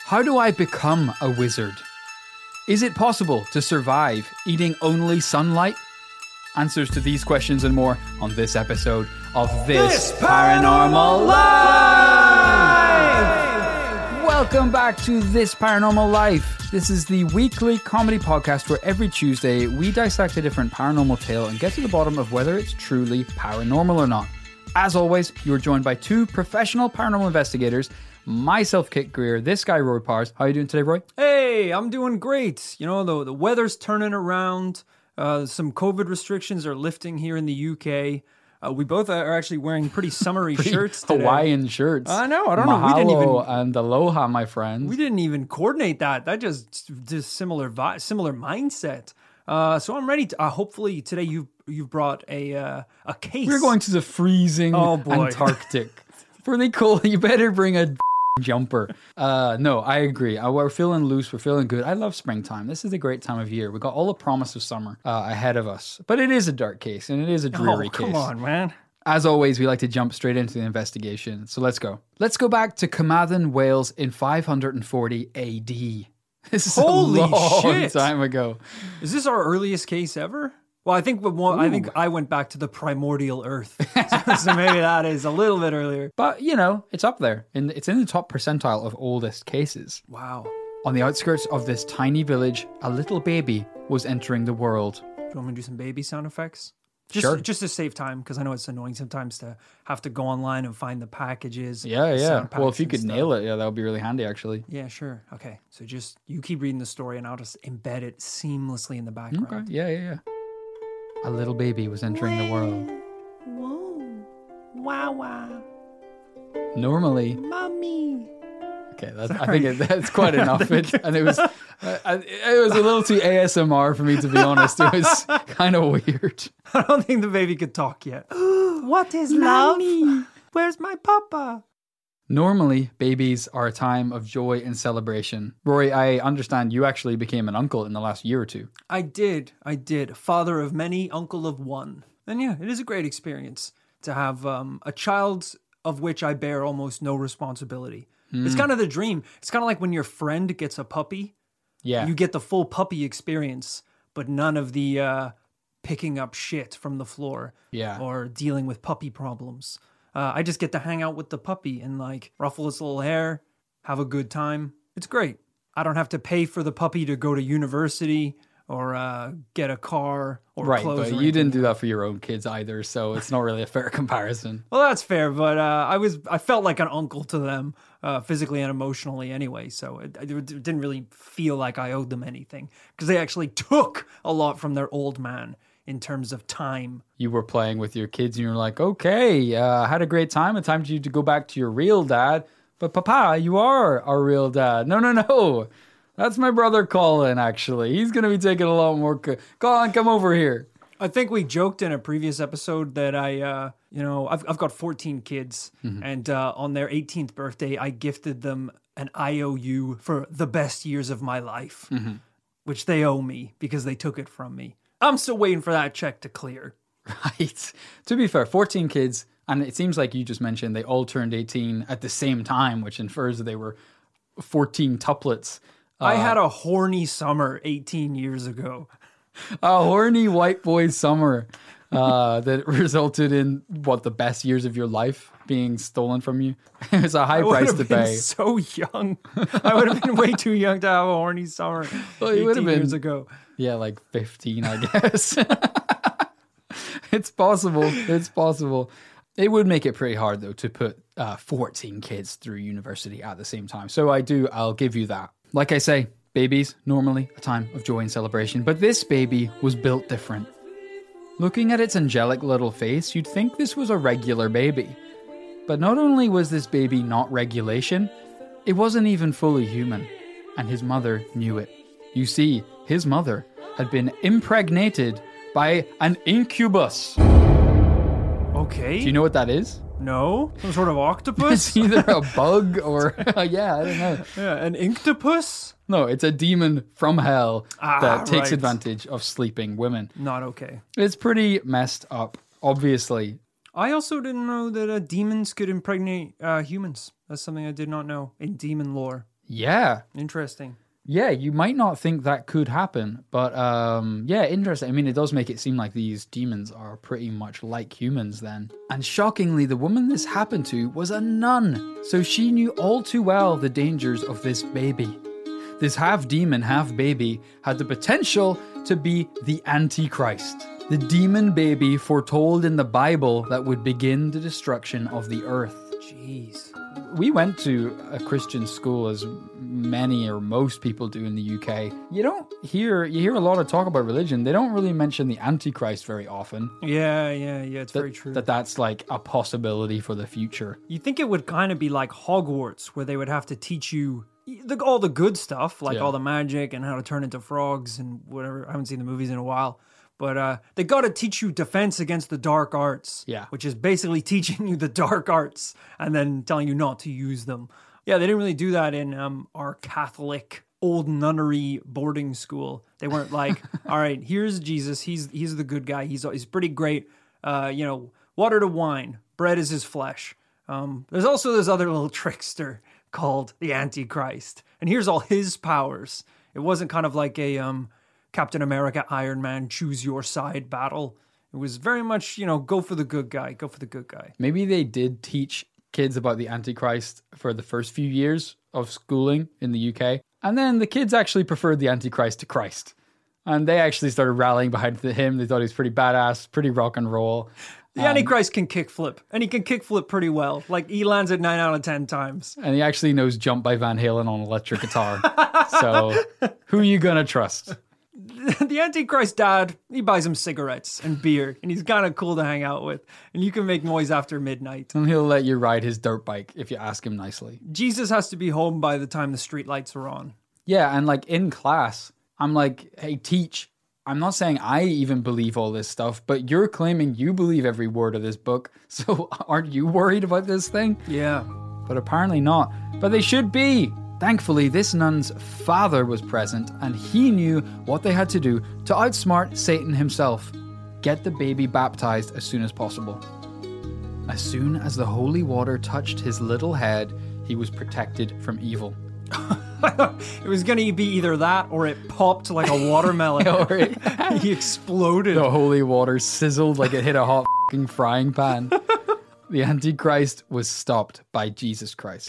How do I become a wizard? Is it possible to survive eating only sunlight? Answers to these questions and more on this episode of This Paranormal Life! Welcome back to This Paranormal Life. This is the weekly comedy podcast where every Tuesday we dissect a different paranormal tale and get to the bottom of whether it's truly paranormal or not. As always, you're joined by two professional paranormal investigators, myself, Kit Greer, this guy, Roy Powers. How are you doing today, Roy? Hey, I'm doing great. You know, the weather's turning around. Some COVID restrictions are lifting here in the UK. We both are actually wearing pretty summery shirts today. Hawaiian shirts. I know. I don't Mahalo know. We didn't even and aloha, my friends. We didn't even coordinate that. That just similar mindset. So I'm ready to. Hopefully today you've brought a case. We're going to the freezing Antarctic. Pretty cool. You better bring a jumper. No, I agree. We're feeling loose. We're feeling good. I love springtime. This is a great time of year. We got all the promise of summer ahead of us. But it is a dark case and it is a dreary case. Come on, man. As always, we like to jump straight into the investigation. So let's go. Let's go back to Carmarthen, Wales in 540 AD. This is Holy a long shit. time ago. Is this our earliest case ever? Well, I think I went back to the primordial Earth, so maybe that is a little bit earlier. But, you know, it's up there. It's in the top percentile of oldest cases. Wow. On the outskirts of this tiny village, a little baby was entering the world. Do you want me to do some baby sound effects? Sure. Just to save time, because I know it's annoying sometimes to have to go online and find the packages. Yeah. Well, if you could nail it, that would be really handy, actually. Yeah, sure. Okay, so just you keep reading the story, and I'll just embed it seamlessly in the background. Okay. Yeah. A little baby was entering the world. Whoa. Wow. Normally. Mommy. Okay, I think that's quite enough. It was a little too ASMR for me, to be honest. It was kind of weird. I don't think the baby could talk yet. What is love? Where's my papa? Normally, babies are a time of joy and celebration. Roy, I understand you actually became an uncle in the last year or two. I did. Father of many, uncle of one. And yeah, it is a great experience to have a child of which I bear almost no responsibility. It's kind of the dream. It's kind of like when your friend gets a puppy. Yeah. You get the full puppy experience, but none of the picking up shit from the floor. Yeah. Or dealing with puppy problems. I just get to hang out with the puppy and like ruffle its little hair, have a good time. It's great. I don't have to pay for the puppy to go to university or get a car or clothes. Right, but you didn't do that for your own kids either, so it's not really a fair comparison. Well, that's fair, but I felt like an uncle to them physically and emotionally anyway, so it didn't really feel like I owed them anything because they actually took a lot from their old man. In terms of time. You were playing with your kids and you were like, okay, I had a great time. It's time for you to go back to your real dad. But Papa, you are our real dad. No. That's my brother Colin, actually. He's going to be taking a lot more... Colin, come over here. I think we joked in a previous episode that I've got 14 kids. Mm-hmm. And on their 18th birthday, I gifted them an IOU for the best years of my life. Mm-hmm. Which they owe me because they took it from me. I'm still waiting for that check to clear. Right. To be fair, 14 kids, and it seems like you just mentioned they all turned 18 at the same time, which infers that they were 14 tuplets. I had a horny summer 18 years ago. A horny white boy summer that resulted in, the best years of your life being stolen from you? It's a high price to pay. So young. I would have been way too young to have a horny summer 18 years ago. Yeah, like 15, I guess. It's possible. It would make it pretty hard, though, to put 14 kids through university at the same time. So I'll give you that. Like I say, babies, normally a time of joy and celebration. But this baby was built different. Looking at its angelic little face, you'd think this was a regular baby. But not only was this baby not regulation, it wasn't even fully human. And his mother knew it. You see, his mother had been impregnated by an incubus. Okay. Do you know what that is? No? Some sort of octopus? It's either a bug or... yeah, I don't know. Yeah, an inctopus? No, it's a demon from hell that takes right. advantage of sleeping women. Not okay. It's pretty messed up, obviously. I also didn't know that demons could impregnate humans. That's something I did not know in demon lore. Yeah. Interesting. Yeah, you might not think that could happen, but yeah, interesting. I mean, it does make it seem like these demons are pretty much like humans then. And shockingly, the woman this happened to was a nun, so she knew all too well the dangers of this baby. This half demon, half baby had the potential to be the Antichrist, the demon baby foretold in the Bible that would begin the destruction of the earth. Jeez. We went to a Christian school, as many or most people do in the UK. You hear a lot of talk about religion. They don't really mention the Antichrist very often. Yeah, it's very true. That's like a possibility for the future. You think it would kind of be like Hogwarts, where they would have to teach you all the good stuff, like all the magic and how to turn into frogs and whatever. I haven't seen the movies in a while. But they got to teach you defense against the dark arts, which is basically teaching you the dark arts and then telling you not to use them. Yeah, they didn't really do that in our Catholic old nunnery boarding school. They weren't like, all right, here's Jesus. He's the good guy. He's pretty great. Water to wine. Bread is his flesh. There's also this other little trickster called the Antichrist. And here's all his powers. It wasn't kind of like a... Captain America, Iron Man, choose your side battle. It was very much, go for the good guy, go for the good guy. Maybe they did teach kids about the Antichrist for the first few years of schooling in the UK. And then the kids actually preferred the Antichrist to Christ. And they actually started rallying behind him. They thought he was pretty badass, pretty rock and roll. The Antichrist can kickflip, and he can kickflip pretty well. Like, he lands it 9 out of 10 times. And he actually knows Jump by Van Halen on electric guitar. So, who are you going to trust? The Antichrist dad, he buys him cigarettes and beer, and he's kind of cool to hang out with. And you can make noise after midnight. And he'll let you ride his dirt bike if you ask him nicely. Jesus has to be home by the time the street lights are on. Yeah, and like in class, I'm like, hey, teach. I'm not saying I even believe all this stuff, but you're claiming you believe every word of this book. So aren't you worried about this thing? Yeah. But apparently not. But they should be. Thankfully, this nun's father was present, and he knew what they had to do to outsmart Satan himself. Get the baby baptized as soon as possible. As soon as the holy water touched his little head, he was protected from evil. It was going to be either that or it popped like a watermelon. He exploded. The holy water sizzled like it hit a hot f***ing frying pan. The Antichrist was stopped by Jesus Christ.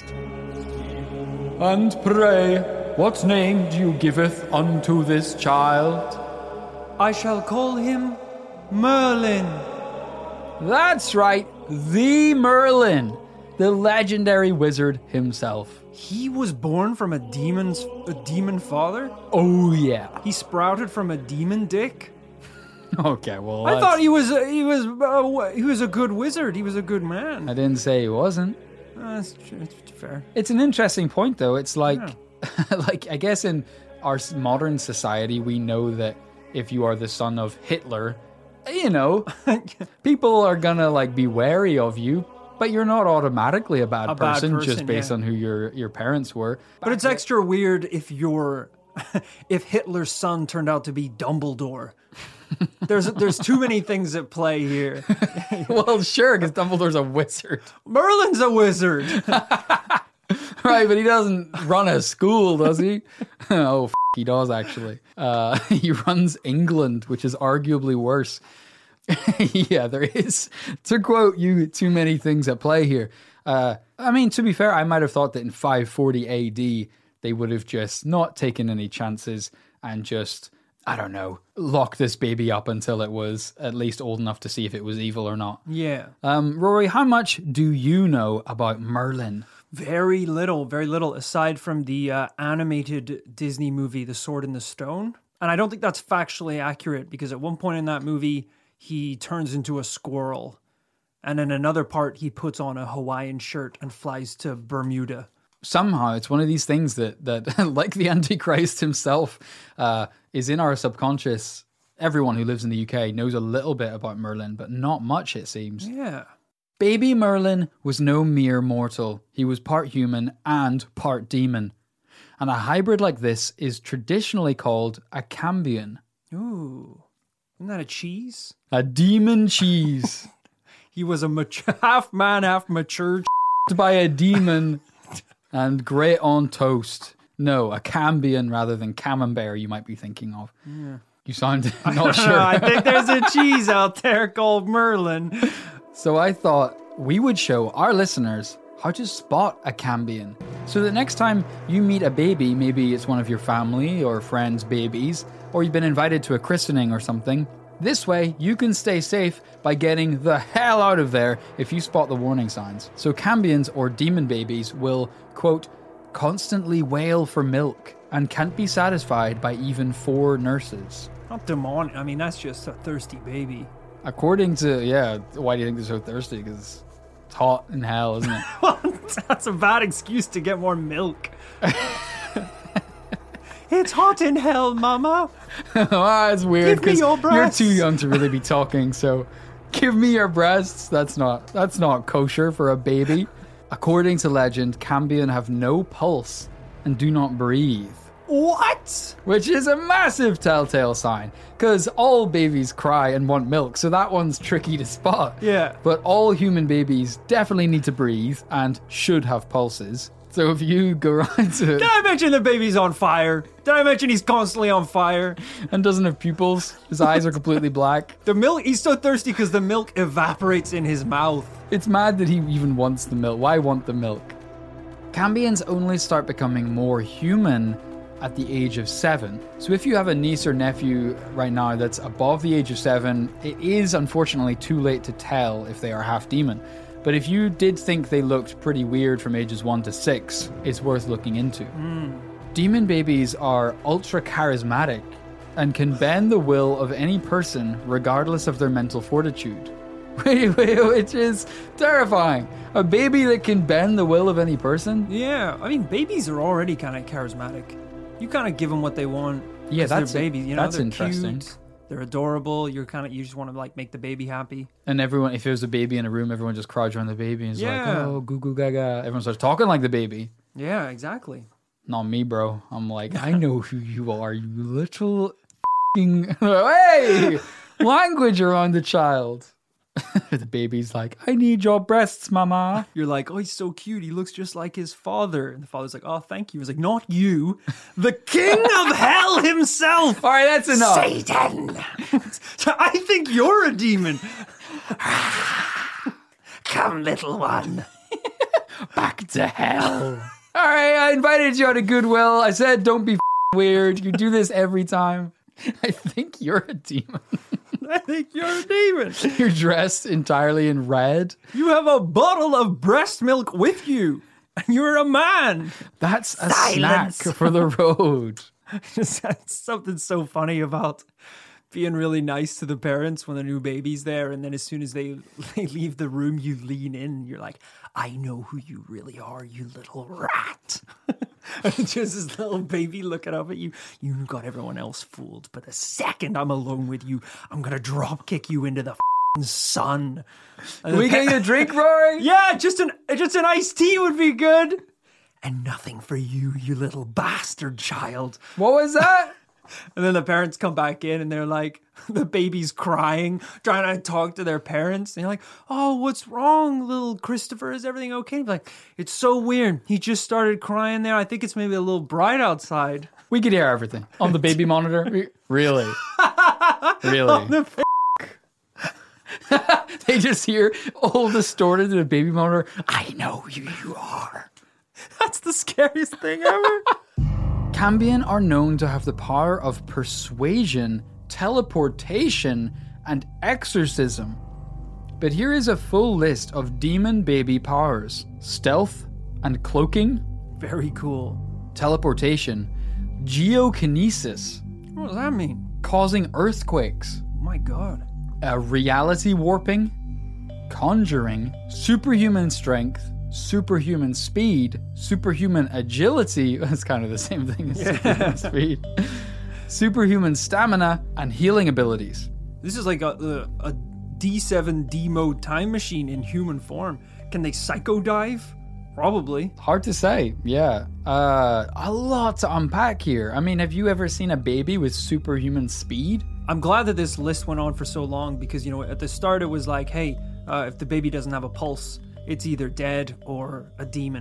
And pray, what name do you giveth unto this child? I shall call him Merlin. That's right, the Merlin, the legendary wizard himself. He was born from a demon father? Oh yeah. He sprouted from a demon dick? Okay, well, I thought he was a good wizard. He was a good man. I didn't say he wasn't. That's fair. It's an interesting point, though. It's like, like I guess in our modern society, we know that if you are the son of Hitler, people are gonna like be wary of you. But you're not automatically a bad person just based on who your parents were. But it's extra weird if if Hitler's son turned out to be Dumbledore. There's too many things at play here. Well, sure, because Dumbledore's a wizard. Merlin's a wizard. Right, but he doesn't run a school, does he? Oh, he does, actually. He runs England, which is arguably worse. Yeah, there is, to quote you, too many things at play here. I mean, to be fair, I might have thought that in 540 AD, they would have just not taken any chances and just, I don't know, lock this baby up until it was at least old enough to see if it was evil or not. Yeah. Rory, how much do you know about Merlin? Very little, aside from the animated Disney movie, The Sword in the Stone. And I don't think that's factually accurate because at one point in that movie, he turns into a squirrel. And in another part, he puts on a Hawaiian shirt and flies to Bermuda. Somehow, it's one of these things that like the Antichrist himself, is in our subconscious. Everyone who lives in the UK knows a little bit about Merlin, but not much, it seems. Yeah. Baby Merlin was no mere mortal. He was part human and part demon. And a hybrid like this is traditionally called a cambion. Ooh. Isn't that a cheese? A demon cheese. He was a half man, half mature by a demon. And great on toast. No, a Cambion rather than Camembert you might be thinking of. Yeah. You sound not sure. I think there's a cheese out there called Merlin. So I thought we would show our listeners how to spot a Cambion. So that next time you meet a baby, maybe it's one of your family or friends' babies, or you've been invited to a christening or something, this way you can stay safe by getting the hell out of there if you spot the warning signs. So Cambions or demon babies will, quote, constantly wail for milk and can't be satisfied by even 4 nurses. Not demonic. I mean, that's just a thirsty baby. According to, why do you think they're so thirsty? Because it's hot in hell, isn't it? That's a bad excuse to get more milk. It's hot in hell, Mama. It's weird because your you're breasts. too young to really be talking. So, give me your breasts. That's not kosher for a baby. According to legend, Cambion have no pulse and do not breathe. What? Which is a massive telltale sign, because all babies cry and want milk, so that one's tricky to spot. Yeah. But all human babies definitely need to breathe and should have pulses. So if you go around to... Did I mention the baby's on fire? Did I mention he's constantly on fire? And doesn't have pupils, his eyes are completely black. The milk, he's so thirsty because the milk evaporates in his mouth. It's mad that he even wants the milk. Why want the milk? Cambions only start becoming more human at the age of 7. So if you have a niece or nephew right now that's above the age of 7, it is unfortunately too late to tell if they are half demon. But if you did think they looked pretty weird from ages 1 to 6, it's worth looking into. Demon babies are ultra charismatic and can bend the will of any person regardless of their mental fortitude. Which is terrifying. A baby that can bend the will of any person? Yeah, I mean, babies are already kind of charismatic. You kind of give them what they want. Yeah, 'cause that's they're babies. You know, that's they're interesting. Cute, they're adorable. You just want to like make the baby happy. And everyone, if there's a baby in a room, everyone just crowds around the baby and is like, Yeah. oh, goo goo gaga. Everyone starts talking like the baby. Yeah, exactly. Not me, bro. I'm like, I know who you are, you little hey! Language around the child. The baby's like, I need your breasts, mama. You're like, oh, he's so cute. He looks just like his father. And the father's like, oh, thank you. He's like, not you. The king of hell himself. All right, that's enough. Satan. I think you're a demon. Come, little one. Back to hell. All right, I invited you out of goodwill. I said, don't be weird. You do this every time. I think you're a demon. I think you're a demon. You're dressed entirely in red. You have a bottle of breast milk with you. And you're a man. That's a Silence. snack for the road. That's something so funny about being really nice to the parents when the new baby's there. And then as soon as they leave the room, you lean in. You're like, I know who you really are, you little rat. And just this little baby looking up at you. You got everyone else fooled. But the second I'm alone with you, I'm going to drop kick you into the sun. Can we get you a drink, Rory? Yeah, just an iced tea would be good. And nothing for you, you little bastard child. What was that? And then the parents come back in and they're like, the baby's crying, trying to talk to their parents. And you're like, oh, what's wrong, little Christopher? Is everything okay? And like, it's so weird. He just started crying there. I think it's maybe a little bright outside. We could hear everything on the baby monitor. Really? Really? They just hear all distorted in a baby monitor. I know who you are. That's the scariest thing ever. Cambion are known to have the power of persuasion, teleportation, and exorcism. But here is a full list of demon baby powers. Stealth and cloaking. Very cool. Teleportation. Geokinesis. What does that mean? Causing earthquakes. Oh my God. Reality warping. Conjuring. Superhuman strength. Superhuman speed, superhuman agility, that's kind of the same thing as superhuman speed, superhuman stamina, and healing abilities. This is like a D7 D mode time machine in human form. Can they psycho dive? Probably. Hard to say, yeah. A lot to unpack here. I mean, have you ever seen a baby with superhuman speed? I'm glad that this list went on for so long because, you know, at the start it was like, hey, if the baby doesn't have a pulse, it's either dead or a demon.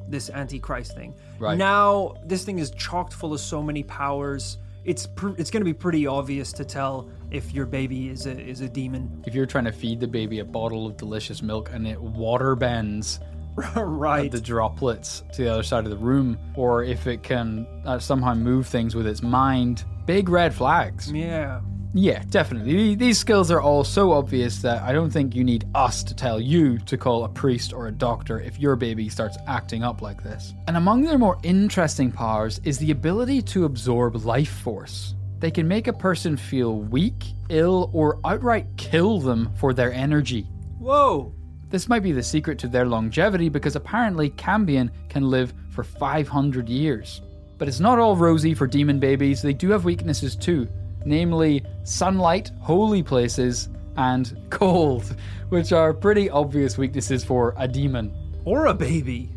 this Antichrist thing. Right. Now, this thing is chocked full of so many powers. It's going to be pretty obvious to tell if your baby is a demon. If you're trying to feed the baby a bottle of delicious milk and it water bends Right. the droplets to the other side of the room, or if it can somehow move things with its mind, big red flags. Yeah. Yeah, definitely. These skills are all so obvious that I don't think you need us to tell you to call a priest or a doctor if your baby starts acting up like this. And among their more interesting powers is the ability to absorb life force. They can make a person feel weak, ill, or outright kill them for their energy. Whoa. This might be the secret to their longevity because apparently Cambion can live for 500 years. But it's not all rosy for demon babies. They do have weaknesses too, namely sunlight, holy places, and cold, which are pretty obvious weaknesses for a demon. Or a baby.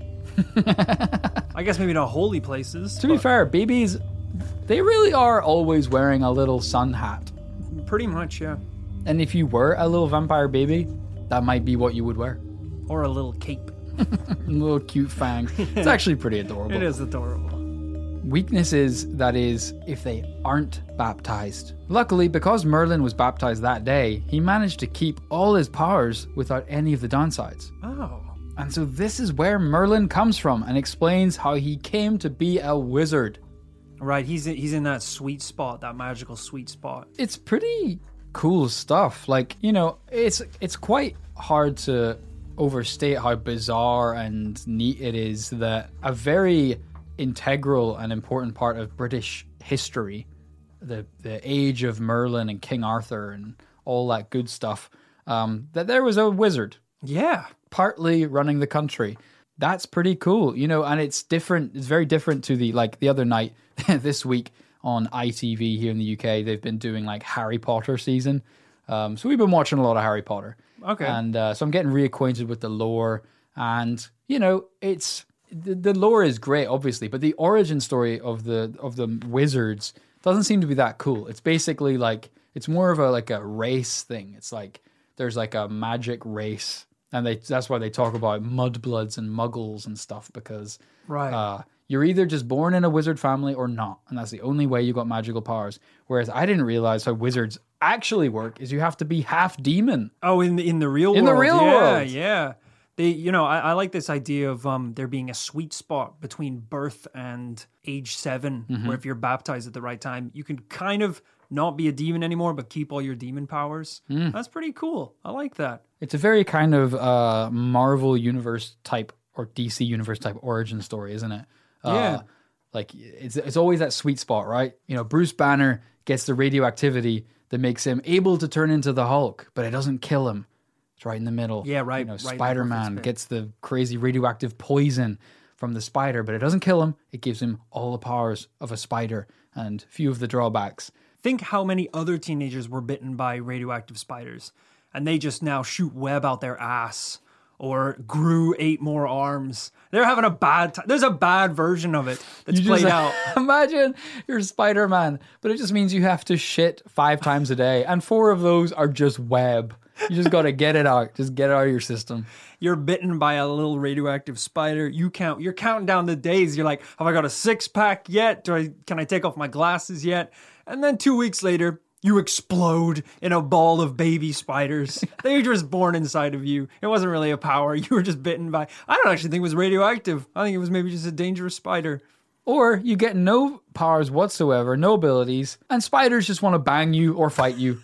I guess maybe not holy places. To be fair, babies, they really are always wearing a little sun hat. Pretty much, yeah. And if you were a little vampire baby, that might be what you would wear. Or a little cape. Little cute fangs. It's actually pretty adorable. It is adorable. Weaknesses, that is, if they aren't baptized. Luckily, because Merlin was baptized that day, he managed to keep all his powers without any of the downsides. Oh. And so this is where Merlin comes from and explains how he came to be a wizard. Right, he's in that sweet spot, that magical sweet spot. It's pretty cool stuff. Like, you know, it's quite hard to overstate how bizarre and neat it is that a very integral and important part of British history, the age of Merlin and King Arthur and all that good stuff, that there was a wizard Yeah. partly running the country. That's pretty cool, you know, and it's different. It's very different to the other night this week on ITV here in the UK. They've been doing like Harry Potter season. So we've been watching a lot of Harry Potter. Okay. And so I'm getting reacquainted with the lore. And, you know, it's the lore is great, obviously, but the origin story of the wizards doesn't seem to be that cool. It's basically like, it's more of a race thing. It's like there's like a magic race. And that's why they talk about mudbloods and muggles and stuff, because Right. you're either just born in a wizard family or not. And that's the only way you got magical powers. Whereas I didn't realize how wizards actually work is you have to be half demon. Oh, in the real world. In the real world. Yeah. They, you know, I like this idea of there being a sweet spot between birth and age 7, where if you're baptized at the right time, you can kind of not be a demon anymore, but keep all your demon powers. That's pretty cool. I like that. It's a very kind of Marvel Universe type or DC Universe type origin story, isn't it? Yeah. Like it's always that sweet spot, right? You know, Bruce Banner gets the radioactivity that makes him able to turn into the Hulk, but it doesn't kill him. It's right in the middle. Yeah, right. You know, right in the Spider-Man perfect spot. gets the crazy radioactive poison from the spider, but it doesn't kill him. It gives him all the powers of a spider and few of the drawbacks. Think how many other teenagers were bitten by radioactive spiders, and they just now shoot web out their ass or grew 8 more arms. They're having a bad time. There's a bad version of it that's played out. Imagine you're Spider-Man, but it just means you have to shit 5 times a day, and 4 of those are just web. You just got to get it out. Just get it out of your system. You're bitten by a little radioactive spider. You're counting down the days. You're like, have I got a 6-pack yet? Can I take off my glasses yet? And then 2 weeks later, you explode in a ball of baby spiders. They were just born inside of you. It wasn't really a power. You were just bitten by, I don't actually think it was radioactive. I think it was maybe just a dangerous spider. Or you get no powers whatsoever, no abilities, and spiders just want to bang you or fight you.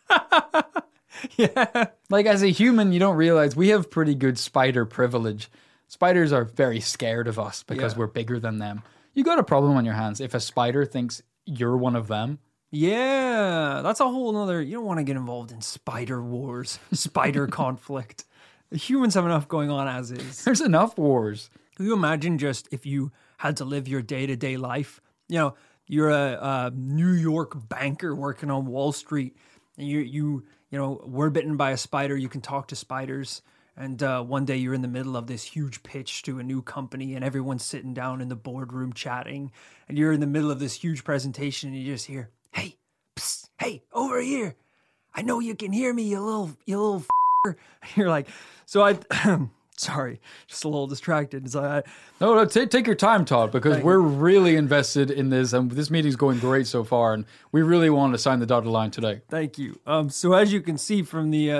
Yeah. Like, as a human, you don't realize we have pretty good spider privilege. Spiders are very scared of us because Yeah. we're bigger than them. You got a problem on your hands if a spider thinks you're one of them. Yeah. That's a whole nother, you don't want to get involved in spider wars, spider conflict. Humans have enough going on as is. There's enough wars. Can you imagine just if you had to live your day-to-day life? You know, you're a New York banker working on Wall Street, and you know, were bitten by a spider. You can talk to spiders. And one day you're in the middle of this huge pitch to a new company, and everyone's sitting down in the boardroom chatting. And you're in the middle of this huge presentation, and you just hear, "Hey, psst, hey, over here! I know you can hear me, you little f***er." You're like, so I Sorry, just a little distracted. So No, take your time, Todd, because we're really invested in this, and this meeting's going great so far, and we really want to sign the dotted line today. Thank you. So as you can see from the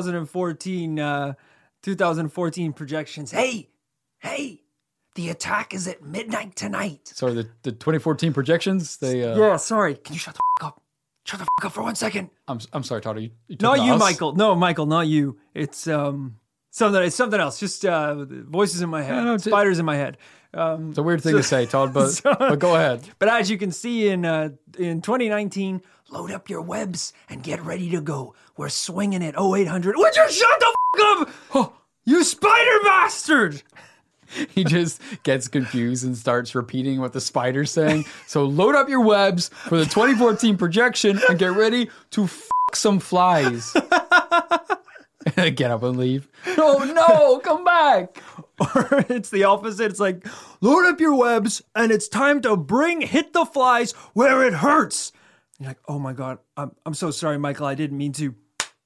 2014 projections, hey, the attack is at midnight tonight. Sorry, the 2014 projections, they... Yeah, sorry. Can you shut the up? Shut the fuck up for 1 second. I'm sorry, Todd, are you not talking you, to us? Michael. No, Michael, not you. It's something else. Just voices in my head. No, spiders in my head. It's a weird thing to say, Todd, but go ahead. But as you can see in 2019, load up your webs and get ready to go. We're swinging at 0800. Would you shut the fuck up? Oh, you spider bastard! He just gets confused and starts repeating what the spider's saying. So load up your webs for the 2014 projection and get ready to fuck some flies. Get up and leave. Oh no, come back. Or it's the opposite. It's like, load up your webs and it's time to hit the flies where it hurts. You're like, oh my God, I'm so sorry, Michael. I didn't mean to.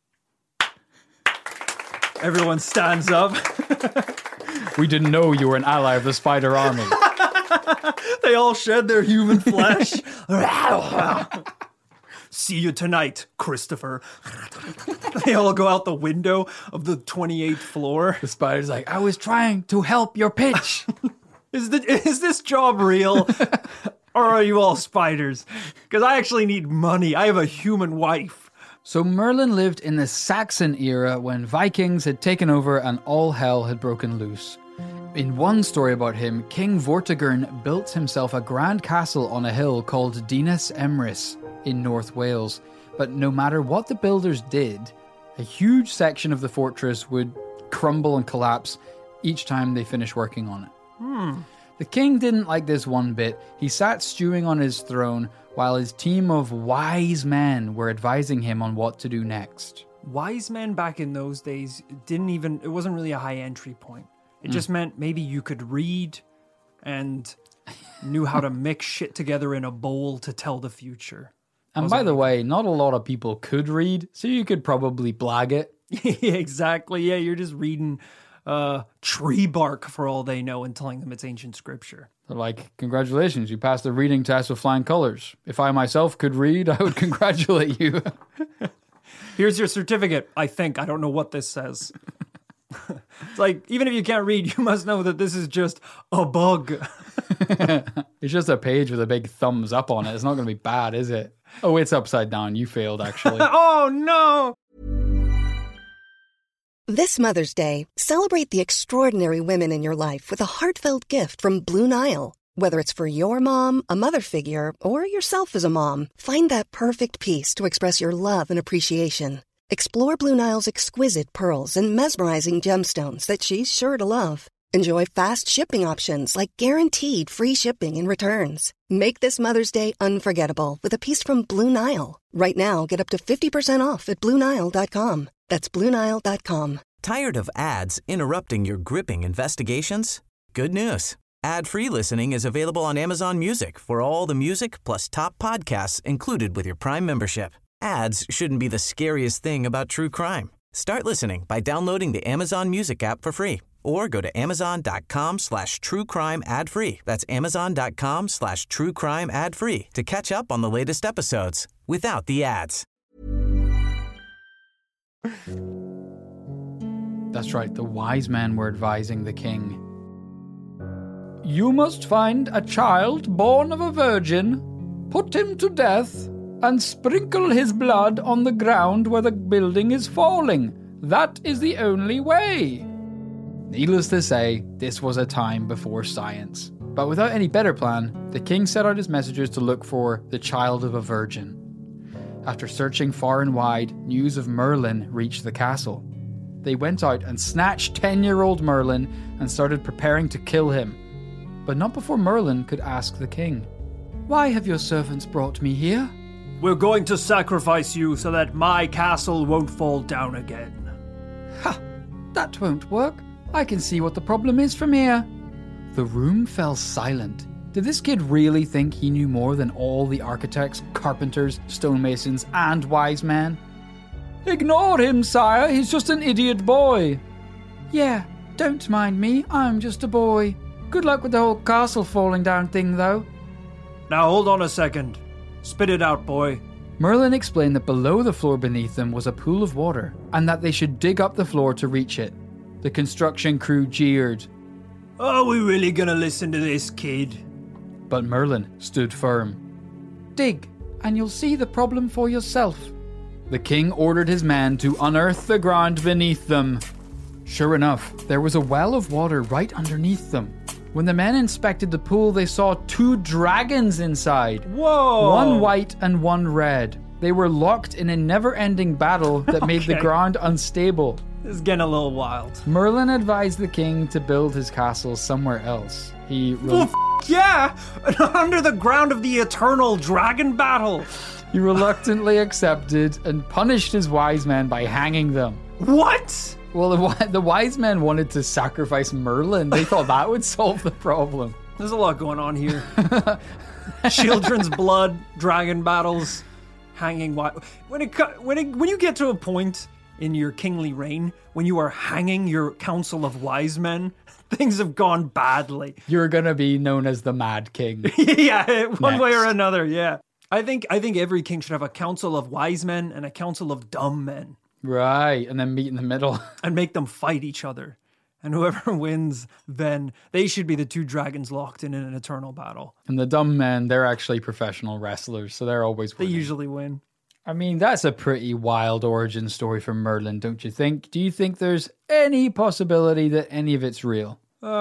Everyone stands up. We didn't know you were an ally of the spider army. They all shed their human flesh. See you tonight, Christopher. They all go out the window of the 28th floor. The spider's like, I was trying to help your pitch. Is this job real? Or are you all spiders? Because I actually need money. I have a human wife. So Merlin lived in the Saxon era when Vikings had taken over and all hell had broken loose. In one story about him, King Vortigern built himself a grand castle on a hill called Dinas Emrys in North Wales. But no matter what the builders did, a huge section of the fortress would crumble and collapse each time they finished working on it. The king didn't like this one bit. He sat stewing on his throne while his team of wise men were advising him on what to do next. Wise men back in those days it wasn't really a high entry point. It just meant maybe you could read and knew how to mix shit together in a bowl to tell the future. And by the way, not a lot of people could read, so you could probably blag it. Exactly. Yeah, you're just reading tree bark for all they know and telling them it's ancient scripture. They're like, congratulations, you passed the reading test with flying colors. If I myself could read, I would congratulate you. Here's your certificate. I don't know what this says. It's like, even if you can't read, you must know that this is just a bug. It's just a page with a big thumbs up on it. It's not going to be bad, is it? Oh, it's upside down. You failed, actually. Oh, no. This Mother's Day, celebrate the extraordinary women in your life with a heartfelt gift from Blue Nile. Whether it's for your mom, a mother figure, or yourself as a mom, find that perfect piece to express your love and appreciation. Explore Blue Nile's exquisite pearls and mesmerizing gemstones that she's sure to love. Enjoy fast shipping options like guaranteed free shipping and returns. Make this Mother's Day unforgettable with a piece from Blue Nile. Right now, get up to 50% off at BlueNile.com. That's BlueNile.com. Tired of ads interrupting your gripping investigations? Good news. Ad-free listening is available on Amazon Music for all the music plus top podcasts included with your Prime membership. Ads shouldn't be the scariest thing about true crime. Start listening by downloading the Amazon Music app for free or go to amazon.com/truecrime ad-free. That's amazon.com/truecrime ad-free to catch up on the latest episodes without the ads. That's right, the wise men were advising the king. You must find a child born of a virgin, put him to death, and sprinkle his blood on the ground where the building is falling. That is the only way. Needless to say, this was a time before science. But without any better plan, the king set out his messengers to look for the child of a virgin. After searching far and wide, news of Merlin reached the castle. They went out and snatched 10-year-old Merlin and started preparing to kill him. But not before Merlin could ask the king, "Why have your servants brought me here?" We're going to sacrifice you so that my castle won't fall down again. Ha! That won't work. I can see what the problem is from here. The room fell silent. Did this kid really think he knew more than all the architects, carpenters, stonemasons, and wise men? Ignore him, sire. He's just an idiot boy. Yeah, Don't mind me, I'm just a boy. Good luck with the whole castle falling down thing, though. Now hold on a second. Spit it out, boy. Merlin explained that below the floor beneath them was a pool of water, and that they should dig up the floor to reach it. The construction crew jeered. Are we really gonna listen to this kid? But Merlin stood firm. Dig, and you'll see the problem for yourself. The king ordered his men to unearth the ground beneath them. Sure enough, there was a well of water right underneath them. When the men inspected the pool, they saw 2 dragons inside. Whoa! One white and one red. They were locked in a never-ending battle that made the ground unstable. This is getting a little wild. Merlin advised the king to build his castle somewhere else. Yeah! Under the ground of the eternal dragon battle! He reluctantly accepted and punished his wise men by hanging them. What? Well, the wise men wanted to sacrifice Merlin. They thought that would solve the problem. There's a lot going on here. Children's blood, dragon battles, hanging. When you get to a point in your kingly reign when you are hanging your council of wise men, things have gone badly. You're gonna be known as the Mad King. Yeah, one way or another. Yeah, I think every king should have a council of wise men and a council of dumb men. Right, and then meet in the middle. And make them fight each other. And whoever wins, then they should be the 2 dragons locked in an eternal battle. And the dumb men, they're actually professional wrestlers, so they're always winning. They usually win. I mean, that's a pretty wild origin story for Merlin, don't you think? Do you think there's any possibility that any of it's real?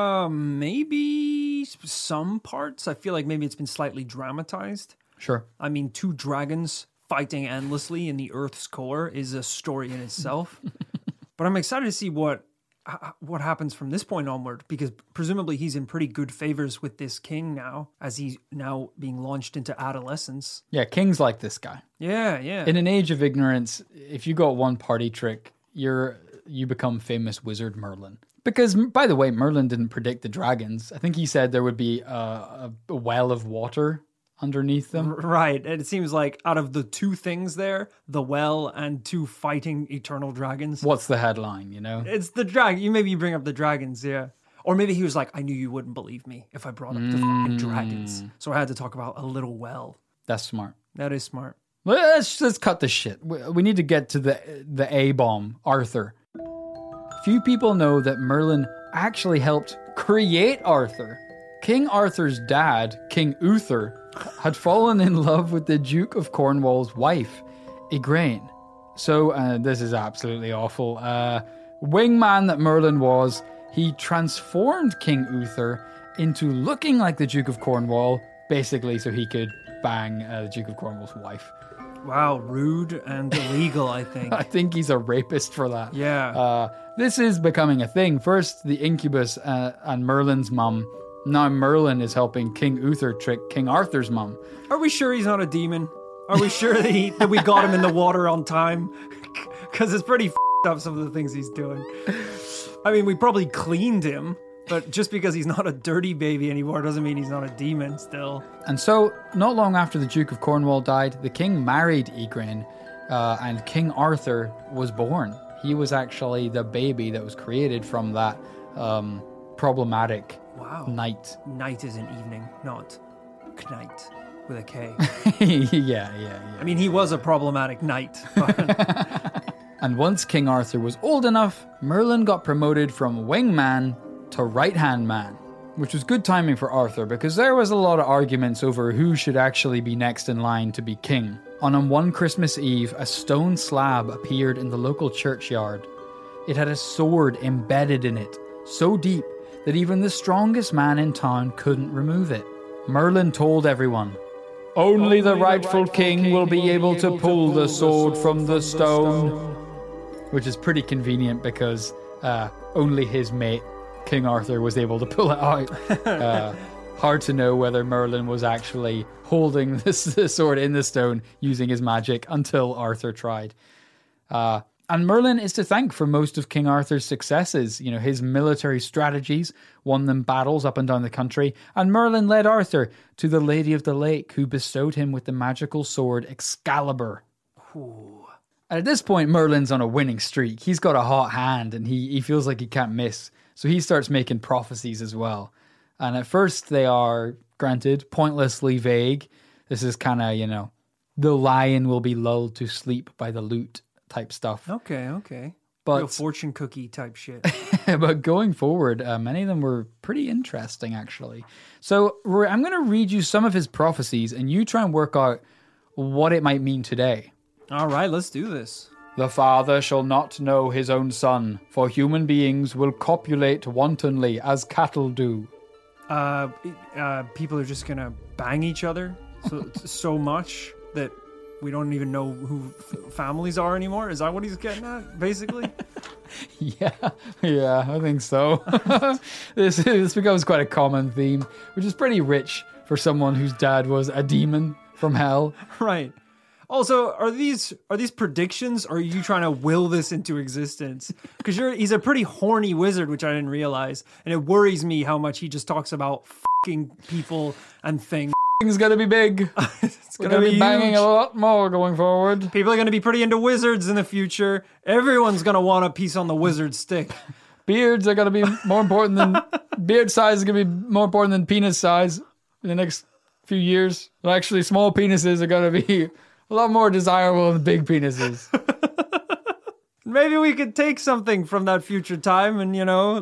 Maybe some parts. I feel like maybe it's been slightly dramatized. Sure. I mean, 2 dragons fighting endlessly in the Earth's core is a story in itself. But I'm excited to see what happens from this point onward, because presumably he's in pretty good favors with this king now, as he's now being launched into adolescence. Yeah, kings like this guy. Yeah, yeah. In an age of ignorance, if you got one party trick, you become famous wizard Merlin. Because, by the way, Merlin didn't predict the dragons. I think he said there would be a well of water underneath them. Right. And it seems like out of the 2 things there, the well and 2 fighting eternal dragons. What's the headline, you know? It's the dragon. Maybe you bring up the dragons, yeah. Or maybe he was like, I knew you wouldn't believe me if I brought up the fucking dragons. So I had to talk about a little well. That's smart. That is smart. Let's cut the shit. We need to get to the A-bomb, Arthur. Few people know that Merlin actually helped create Arthur. King Arthur's dad, King Uther, had fallen in love with the Duke of Cornwall's wife, Igraine. So, this is absolutely awful. Wingman that Merlin was, he transformed King Uther into looking like the Duke of Cornwall, basically so he could bang the Duke of Cornwall's wife. Wow, rude and illegal, I think. I think he's a rapist for that. Yeah. This is becoming a thing. First, the incubus and Merlin's mum. Now Merlin is helping King Uther trick King Arthur's mum. Are we sure he's not a demon? Are we sure that we got him in the water on time? Because it's pretty f***ed up, some of the things he's doing. I mean, we probably cleaned him, but just because he's not a dirty baby anymore doesn't mean he's not a demon still. And so, not long after the Duke of Cornwall died, the king married Igraine, and King Arthur was born. He was actually the baby that was created from that problematic knight. Knight is an evening, not knight with a K. Yeah. I mean, he was a problematic knight. And once King Arthur was old enough, Merlin got promoted from wingman to right-hand man, which was good timing for Arthur because there was a lot of arguments over who should actually be next in line to be king. On one Christmas Eve, a stone slab appeared in the local churchyard. It had a sword embedded in it, so deep that even the strongest man in town couldn't remove it. Merlin told everyone, Only the rightful king will be able to pull the sword from the stone. Which is pretty convenient because only his mate, King Arthur, was able to pull it out. Hard to know whether Merlin was actually holding this sword in the stone using his magic until Arthur tried. And Merlin is to thank for most of King Arthur's successes. You know, his military strategies won them battles up and down the country, and Merlin led Arthur to the Lady of the Lake, who bestowed him with the magical sword Excalibur. Ooh. And at this point, Merlin's on a winning streak. He's got a hot hand, and he feels like he can't miss. So he starts making prophecies as well. And at first they are, granted, pointlessly vague. This is kind of, the lion will be lulled to sleep by the lute type stuff. Okay. But Real fortune cookie type shit. but going forward, many of them were pretty interesting, actually. So Rory, I'm going to read you some of his prophecies, and you try and work out what it might mean today. All right, let's do this. The father shall not know his own son, for human beings will copulate wantonly as cattle do. People are just gonna bang each other so much that we don't even know who families are anymore. Is that what he's getting at, basically? Yeah, I think so. This becomes quite a common theme, which is pretty rich for someone whose dad was a demon from hell. Right. Also, are these predictions, or are you trying to will this into existence? Because he's a pretty horny wizard, which I didn't realize, and it worries me how much he just talks about fucking people and things. It's gonna be big. It's We're gonna be banging huge. a lot more going forward. People are going to be pretty into wizards in the future. Everyone's going to want a piece on the wizard stick. Beards are gonna be more important than beard size is gonna be more important than penis size in the next few years. Well, actually, small penises are gonna be a lot more desirable than big penises. Maybe we could take something from that future time and,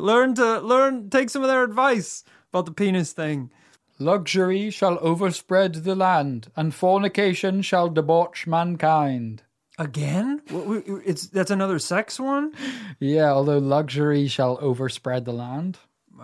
take some of their advice about the penis thing. Luxury shall overspread the land, and fornication shall debauch mankind. Again? That's another sex one? Yeah, although luxury shall overspread the land.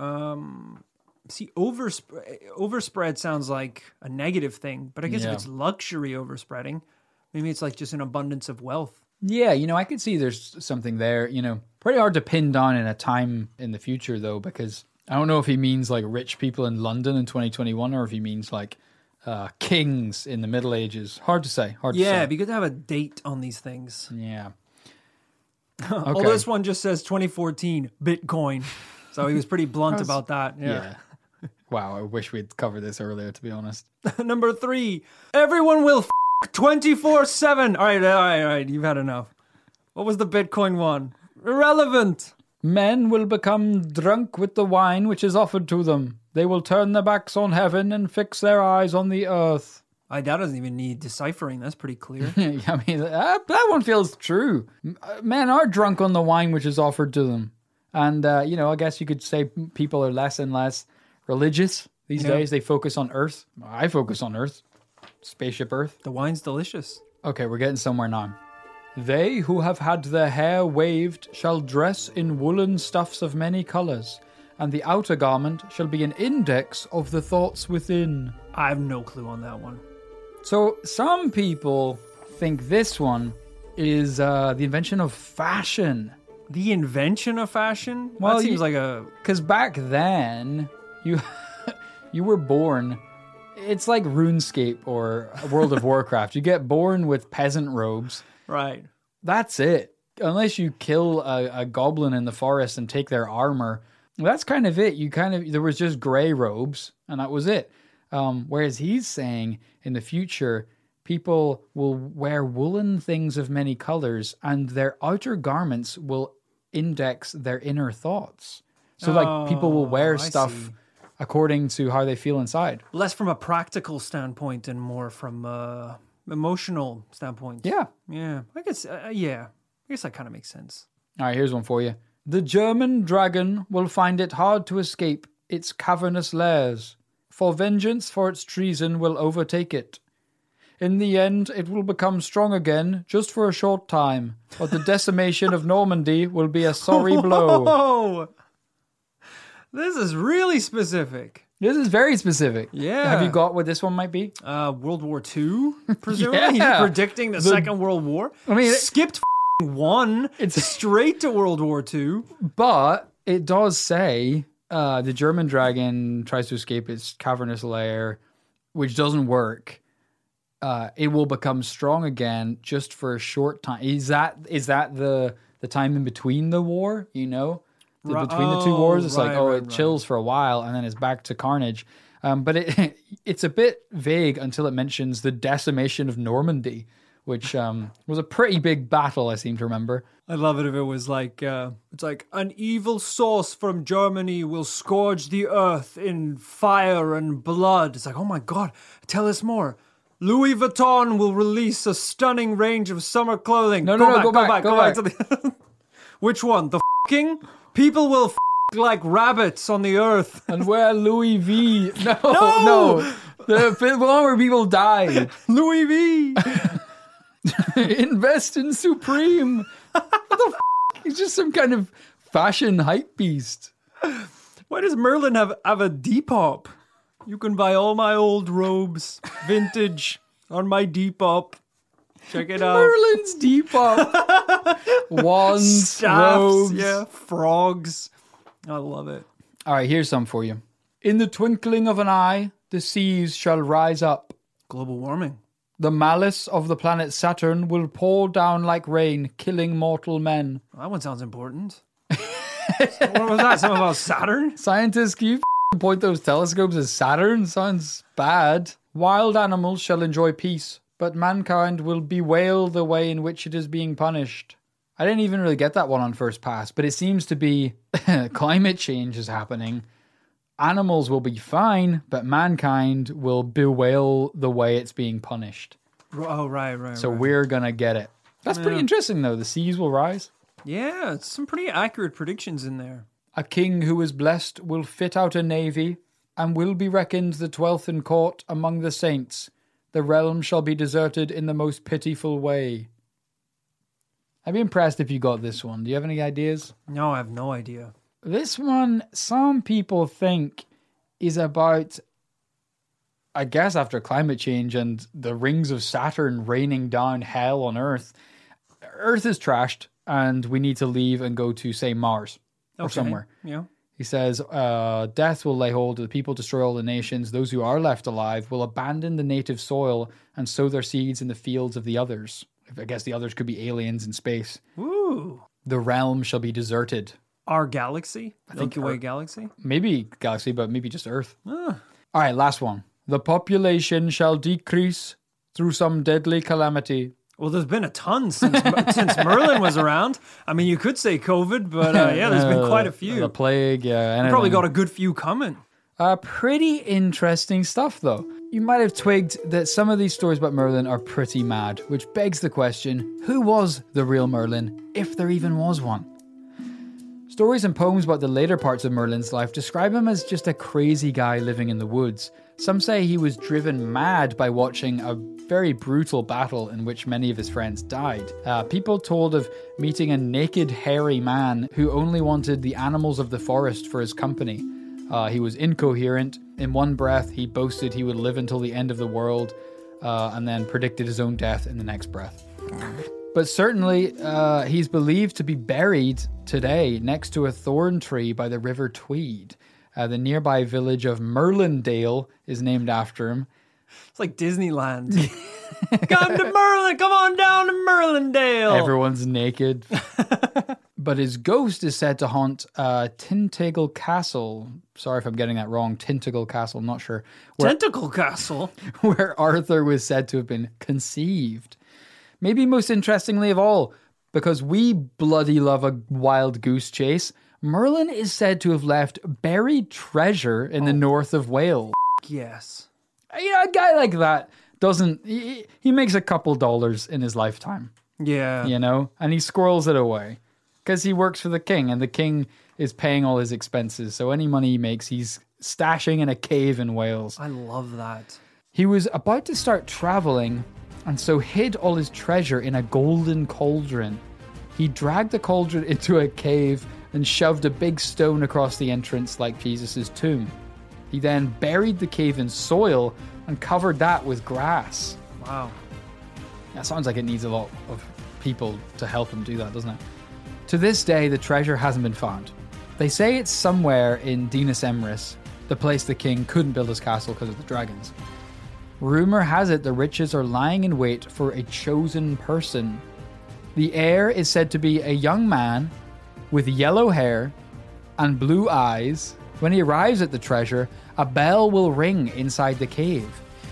See, overspread sounds like a negative thing, but I guess if it's luxury overspreading, maybe it's like just an abundance of wealth. Yeah, I could see there's something there, Pretty hard to pin down in a time in the future, though, because I don't know if he means like rich people in London in 2021 or if he means like kings in the Middle Ages. Hard to say. Yeah, it'd be good to have a date on these things. Yeah. Although this one just says 2014 Bitcoin. So he was pretty blunt about that. Yeah. Wow, I wish we'd covered this earlier, to be honest. Number 3, everyone will 24/7. All right. You've had enough. What was the Bitcoin one? Irrelevant. Men will become drunk with the wine which is offered to them. They will turn their backs on heaven and fix their eyes on the earth. That doesn't even need deciphering. That's pretty clear. I mean, that one feels true. Men are drunk on the wine which is offered to them. And, I guess you could say people are less and less religious these days. They focus on earth. I focus on earth. Spaceship Earth. The wine's delicious. Okay, we're getting somewhere now. They who have had their hair waved shall dress in woolen stuffs of many colours, and the outer garment shall be an index of the thoughts within. I have no clue on that one. So some people think this one is the invention of fashion. The invention of fashion? Well, that seems like a... Because back then, you were born... It's like RuneScape or World of Warcraft. You get born with peasant robes. Right. That's it. Unless you kill a goblin in the forest and take their armor, that's kind of it. There was just gray robes, and that was it. Whereas he's saying in the future, people will wear woolen things of many colors, and their outer garments will index their inner thoughts. So, people will wear stuff according to how they feel inside. Less from a practical standpoint and more from emotional standpoint. Yeah. Yeah. I guess, I guess that kind of makes sense. All right, here's one for you. The German dragon will find it hard to escape its cavernous lairs, for vengeance for its treason will overtake it. In the end, it will become strong again, just for a short time, but the decimation of Normandy will be a sorry blow. Whoa! This is really specific. This is very specific. Yeah. Have you got what this one might be? World War II, presumably? Yeah. He's predicting the Second World War? I mean, skipped one. It's straight to World War II. But it does say the German dragon tries to escape its cavernous lair, which doesn't work. It will become strong again just for a short time. Is that the time in between the war, between the two wars? It's it chills for a while and then it's back to carnage. But it's a bit vague until it mentions the decimation of Normandy, which was a pretty big battle, I seem to remember. I'd love it if it was like, it's like, an evil source from Germany will scourge the earth in fire and blood. It's like, oh my God, tell us more. Louis Vuitton will release a stunning range of summer clothing. Go back to the... Which one? The f***ing? People will like rabbits on the earth. And wear Louis V. No. The one where people died. Louis V. Invest in Supreme. What the f***? He's just some kind of fashion hype beast. Why does Merlin have a Depop? You can buy all my old robes, vintage, on my Depop. Check it out. Merlin's Depop. Wands, Staffs, robes. yeah, frogs. I love it. All right, here's some for you. In the twinkling of an eye, the seas shall rise up. Global warming. The malice of the planet Saturn will pour down like rain, killing mortal men. Well, that one sounds important. What was that? Something about Saturn? Scientists, can you point those telescopes at Saturn? Sounds bad. Wild animals shall enjoy peace, but mankind will bewail the way in which it is being punished. I didn't even really get that one on first pass, but it seems to be climate change is happening. Animals will be fine, but mankind will bewail the way it's being punished. Oh, right. So we're going to get it. That's pretty interesting, though. The seas will rise. Yeah, it's some pretty accurate predictions in there. A king who is blessed will fit out a navy and will be reckoned the 12th in court among the saints. The realm shall be deserted in the most pitiful way. I'd be impressed if you got this one. Do you have any ideas? No, I have no idea. This one, some people think, is about, I guess, after climate change and the rings of Saturn raining down hell on Earth. Earth is trashed, and we need to leave and go to, say, Mars or somewhere. Yeah. He says, death will lay hold of the people, destroy all the nations. Those who are left alive will abandon the native soil and sow their seeds in the fields of the others. I guess the others could be aliens in space. Ooh. The realm shall be deserted. Our galaxy? Milky Way galaxy? Maybe galaxy, but maybe just Earth. All right, last one. The population shall decrease through some deadly calamity. Well, there's been a ton since Merlin was around. I mean, you could say COVID, but yeah, there's been quite a few. The plague, yeah. You probably got a good few coming. Pretty interesting stuff, though. You might have twigged that some of these stories about Merlin are pretty mad, which begs the question, who was the real Merlin, if there even was one? Stories and poems about the later parts of Merlin's life describe him as just a crazy guy living in the woods. Some say he was driven mad by watching a very brutal battle in which many of his friends died. People told of meeting a naked, hairy man who only wanted the animals of the forest for his company. He was incoherent. In one breath, he boasted he would live until the end of the world, and then predicted his own death in the next breath. But certainly, he's believed to be buried today next to a thorn tree by the River Tweed. The nearby village of Merlindale is named after him. It's like Disneyland. Come to Merlin, come on down to Merlindale. Everyone's naked. But his ghost is said to haunt Tintagel Castle. Sorry if I'm getting that wrong. Tintagel Castle, not sure. Tentacle Castle? Where Arthur was said to have been conceived. Maybe most interestingly of all, because we bloody love a wild goose chase, Merlin is said to have left buried treasure in the north of Wales. Yes. You know, a guy like that doesn't... He makes a couple dollars in his lifetime. Yeah. You know? And he squirrels it away. Because he works for the king, and the king is paying all his expenses. So any money he makes, he's stashing in a cave in Wales. I love that. He was about to start traveling, and so hid all his treasure in a golden cauldron. He dragged the cauldron into a cave and shoved a big stone across the entrance like Jesus' tomb. He then buried the cave in soil and covered that with grass. Wow. That sounds like it needs a lot of people to help him do that, doesn't it? To this day, the treasure hasn't been found. They say it's somewhere in Dinas Emrys, the place the king couldn't build his castle because of the dragons. Rumor has it the riches are lying in wait for a chosen person. The heir is said to be a young man with yellow hair and blue eyes. When he arrives at the treasure, a bell will ring inside the cave.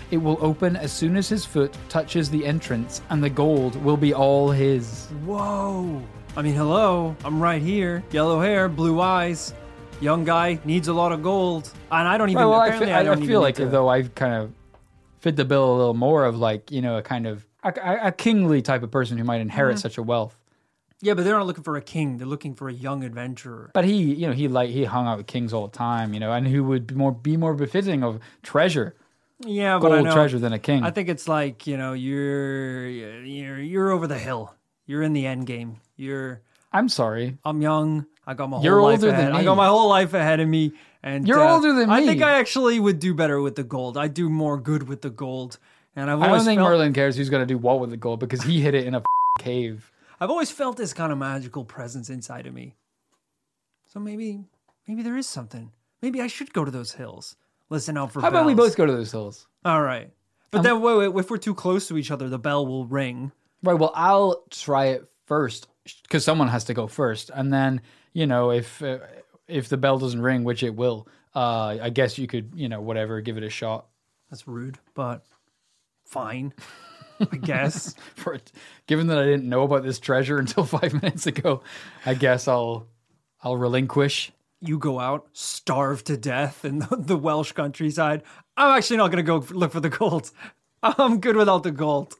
It will open as soon as his foot touches the entrance, and the gold will be all his. Whoa. I mean, hello. I'm right here. Yellow hair, blue eyes. Young guy needs a lot of gold. And I don't even... Well, I apparently feel, don't I even feel need like to- though I've kind of fit the bill a little more of like, you know, a kind of a kingly type of person who might inherit such a wealth. Yeah, but they're not looking for a king. They're looking for a young adventurer. But he hung out with kings all the time, you know, and who would be more befitting of treasure, Yeah, but I gold know. treasure than a king. I think it's like, you know, you're over the hill. You're in the end game. I'm sorry. I'm young. I got my You're whole life older ahead. than I me. got my whole life ahead of me. And You're older than I me. think I actually would do better with the gold. I do more good with the gold. And I've I always don't think felt, Merlin cares who's going to do what with the gold because he hid it in a cave. I've always felt this kind of magical presence inside of me. So maybe there is something. Maybe I should go to those hills. Listen out for How about we bells. both go to those hills? All right. But then wait, if we're too close to each other, the bell will ring. Right. Well, I'll try it first because someone has to go first, and then you know if the bell doesn't ring, which it will, I guess you could whatever give it a shot. That's rude, but fine, I guess. Given that I didn't know about this treasure until 5 minutes ago, I guess I'll relinquish. You go out, starve to death in the Welsh countryside. I'm actually not going to go look for the gold. I'm good without the gold.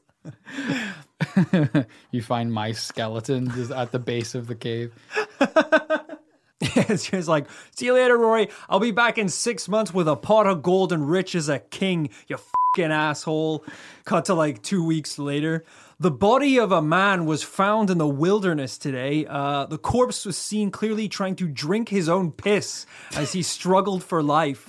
You find my skeleton just at the base of the cave. It's just like, see you later, Rory. I'll be back in 6 months with a pot of gold and rich as a king, you fucking asshole. Cut to like 2 weeks later. The body of a man was found in the wilderness today. The corpse was seen clearly trying to drink his own piss as he struggled for life.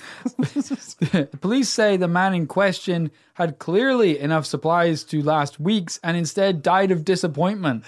The police say the man in question had clearly enough supplies to last weeks and instead died of disappointment.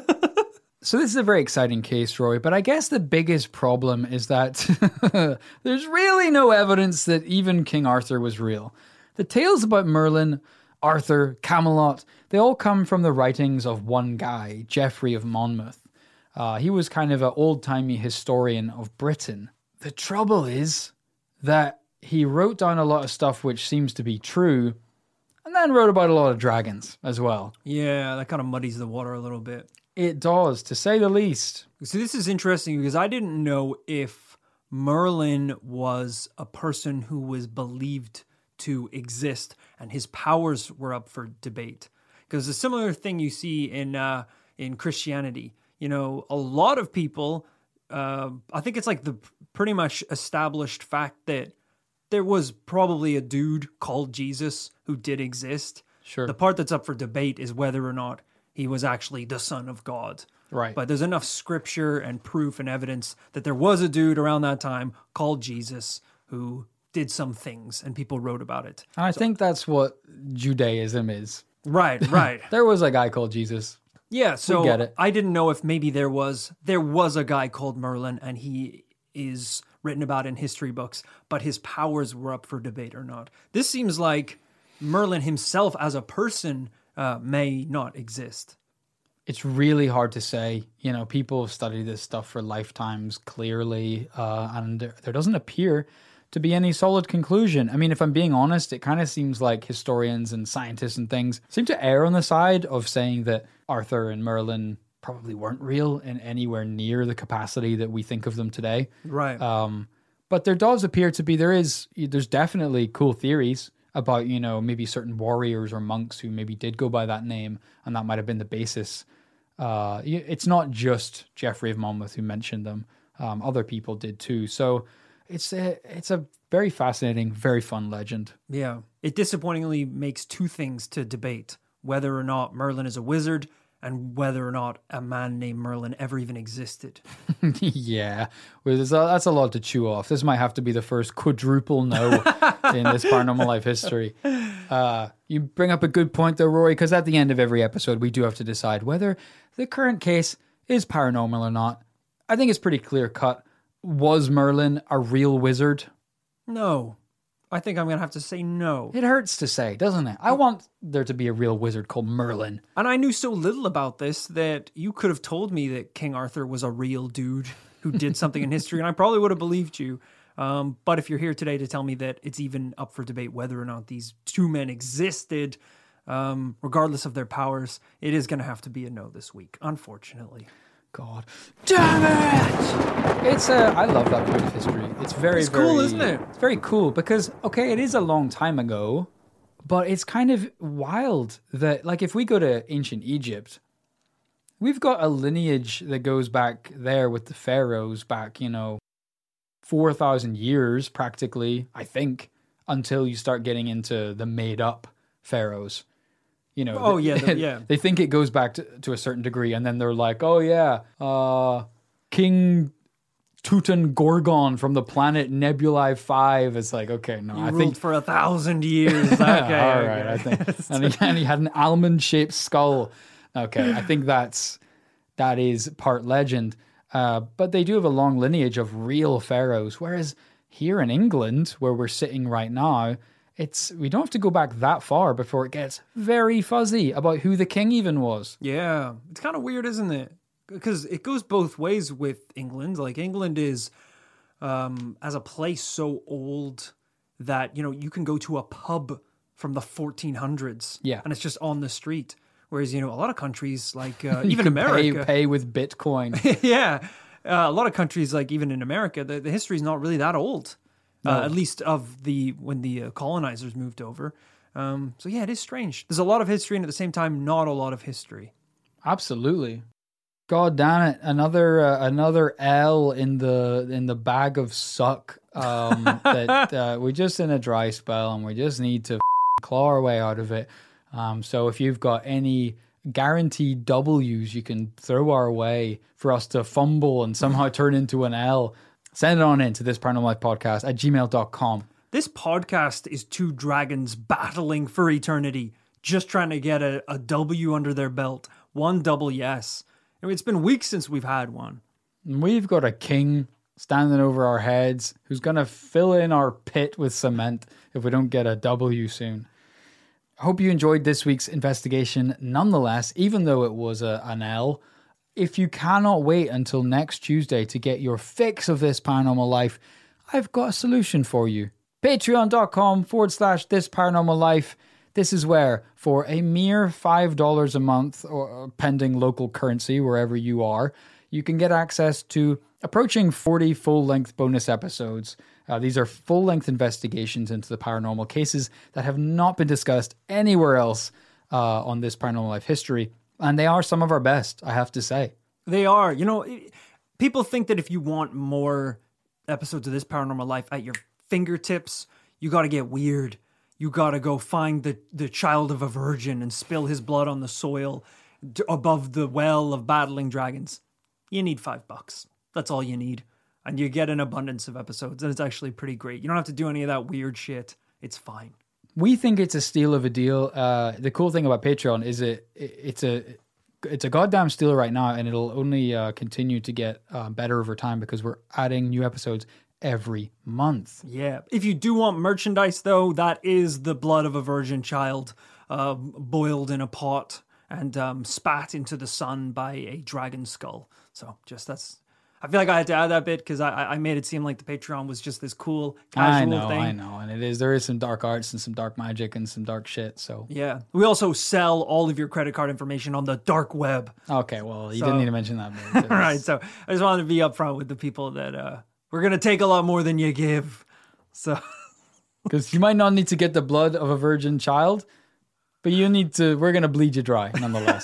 So this is a very exciting case, Roy, but I guess the biggest problem is that there's really no evidence that even King Arthur was real. The tales about Merlin, Arthur, Camelot, they all come from the writings of one guy, Geoffrey of Monmouth. He was kind of an old-timey historian of Britain. The trouble is that he wrote down a lot of stuff which seems to be true, and then wrote about a lot of dragons as well. Yeah, that kind of muddies the water a little bit. It does, to say the least. So this is interesting because I didn't know if Merlin was a person who was believed to exist and his powers were up for debate. Because a similar thing you see in Christianity. You know, a lot of people, I think it's like the pretty much established fact that there was probably a dude called Jesus who did exist. Sure. The part that's up for debate is whether or not he was actually the Son of God. Right. But there's enough scripture and proof and evidence that there was a dude around that time called Jesus who did some things and people wrote about it. And I think that's what Judaism is. Right. There was a guy called Jesus. Yeah, so get it. I didn't know if maybe there was a guy called Merlin and he is written about in history books, but his powers were up for debate or not. This seems like Merlin himself as a person may not exist. It's really hard to say. You know, people have studied this stuff for lifetimes, clearly, and there doesn't appear to be any solid conclusion. I mean, if I'm being honest, it kind of seems like historians and scientists and things seem to err on the side of saying that Arthur and Merlin probably weren't real in anywhere near the capacity that we think of them today. Right. But there does appear to be, there's definitely cool theories about, you know, maybe certain warriors or monks who maybe did go by that name, and that might have been the basis. It's not just Geoffrey of Monmouth who mentioned them. Other people did too. So it's a very fascinating, very fun legend. Yeah. It disappointingly makes two things to debate, whether or not Merlin is a wizard and whether or not a man named Merlin ever even existed. Yeah, well, that's a lot to chew off. This might have to be the first quadruple no in this Paranormal Life history. You bring up a good point though, Rory, because at the end of every episode, we do have to decide whether the current case is paranormal or not. I think it's pretty clear cut. Was Merlin a real wizard? No. I think I'm going to have to say no. It hurts to say, doesn't it? I want there to be a real wizard called Merlin. And I knew so little about this that you could have told me that King Arthur was a real dude who did something in history, and I probably would have believed you. But if you're here today to tell me that it's even up for debate whether or not these two men existed, regardless of their powers, it is going to have to be a no this week, unfortunately. God damn it! I love that period of history. It's very cool, isn't it? It's very cool because, okay, it is a long time ago, but it's kind of wild that, like, if we go to ancient Egypt, we've got a lineage that goes back there with the pharaohs back, 4,000 years practically, I think, until you start getting into the made-up pharaohs. They think it goes back to a certain degree, and then they're like, oh yeah, King Tutankhamun from the planet Nebulae 5. It's like, okay, no, I think for 1,000 years. Okay, all right, I think, and he had an almond-shaped skull. Okay, I think that is part legend, but they do have a long lineage of real pharaohs. Whereas here in England, where we're sitting right now, we don't have to go back that far before it gets very fuzzy about who the king even was. Yeah, it's kind of weird, isn't it? Because it goes both ways with England. Like, England is, as a place, so old that, you can go to a pub from the 1400s. Yeah. And it's just on the street. Whereas, a lot of countries, like even America... Pay with Bitcoin. Yeah. A lot of countries, like even in America, the history is not really that old. No. At least when the colonizers moved over. So yeah, it is strange. There's a lot of history and at the same time, not a lot of history. Absolutely. God damn it! Another L in the bag of suck. That we're just in a dry spell and we just need to claw our way out of it. So if you've got any guaranteed W's you can throw our way for us to fumble and somehow turn into an L, send it on in to this Paranormal Life podcast at gmail.com. This podcast is two dragons battling for eternity, just trying to get a W under their belt. One double yes. I mean, it's been weeks since we've had one. And we've got a king standing over our heads who's going to fill in our pit with cement if we don't get a W soon. I hope you enjoyed this week's investigation nonetheless, even though it was an L. If you cannot wait until next Tuesday to get your fix of this paranormal life, I've got a solution for you. Patreon.com/this paranormal life. This is where, for a mere $5 a month, or pending local currency wherever you are, you can get access to approaching 40 full-length bonus episodes. These are full-length investigations into the paranormal cases that have not been discussed anywhere else on this Paranormal Life history. And they are some of our best, I have to say. They are. People think that if you want more episodes of this Paranormal Life at your fingertips, you got to get weird. You got to go find the child of a virgin and spill his blood on the soil above the well of battling dragons. You need $5. That's all you need. And you get an abundance of episodes, and it's actually pretty great. You don't have to do any of that weird shit. It's fine. We think it's a steal of a deal. The cool thing about Patreon is it's a goddamn steal right now, and it'll only continue to get better over time because we're adding new episodes every month. Yeah. If you do want merchandise, though, that is the blood of a virgin child boiled in a pot and spat into the sun by a dragon skull. So I feel like I had to add that bit because I made it seem like the Patreon was just this cool, casual thing. I know. And there is some dark arts and some dark magic and some dark shit. So yeah. We also sell all of your credit card information on the dark web. Okay, well, you didn't need to mention that. All right, so I just wanted to be upfront with the people that we're going to take a lot more than you give. So, because you might not need to get the blood of a virgin child, but we're going to bleed you dry nonetheless.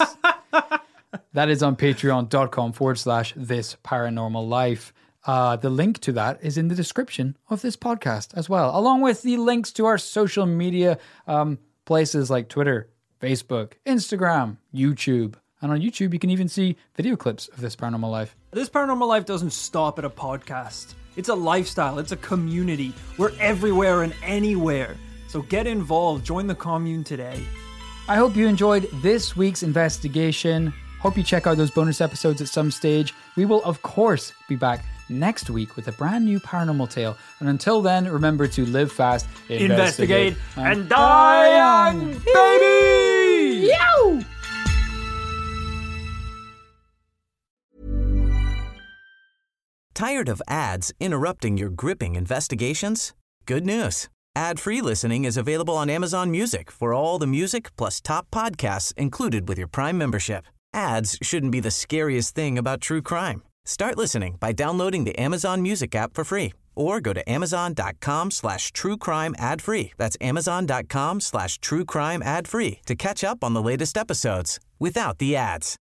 That is on patreon.com/this paranormal life. The link to that is in the description of this podcast as well, along with the links to our social media places like Twitter, Facebook, Instagram, YouTube. And on YouTube, you can even see video clips of This Paranormal Life. This Paranormal Life doesn't stop at a podcast. It's a lifestyle. It's a community. We're everywhere and anywhere. So get involved. Join the commune today. I hope you enjoyed this week's investigation. Hope you check out those bonus episodes at some stage. We will, of course, be back next week with a brand new paranormal tale. And until then, remember to live fast, investigate and die young, baby! Yow! Tired of ads interrupting your gripping investigations? Good news. Ad-free listening is available on Amazon Music for all the music plus top podcasts included with your Prime membership. Ads shouldn't be the scariest thing about true crime. Start listening by downloading the Amazon Music app for free or go to amazon.com/truecrime ad-free. That's amazon.com/truecrime ad-free to catch up on the latest episodes without the ads.